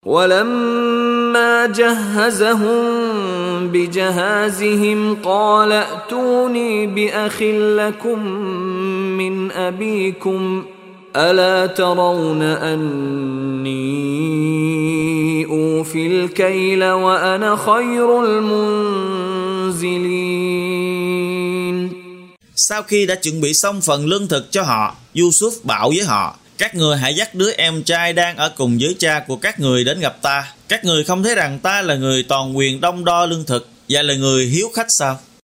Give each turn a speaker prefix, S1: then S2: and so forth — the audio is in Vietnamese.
S1: وَلَمَّا جَهَّزَهُم بِجَهَازِهِمْ قَالَ ائْتُونِي بِأَخٍ لَّكُم مِّنْ أَبِيكُمْ أَلَا تَرَوْنَ أَنِّي أُوفِي الْكَيْلَ وَأَنَا خَيْرُ الْمُنزِلِينَ.
S2: Sau khi đã chuẩn bị xong phần lương thực cho họ, Yusuf bảo với họ: các người hãy dắt đứa em trai đang ở cùng với cha của các người đến gặp ta. Các người không thấy rằng ta là người toàn quyền đong đo lương thực và là người hiếu khách sao?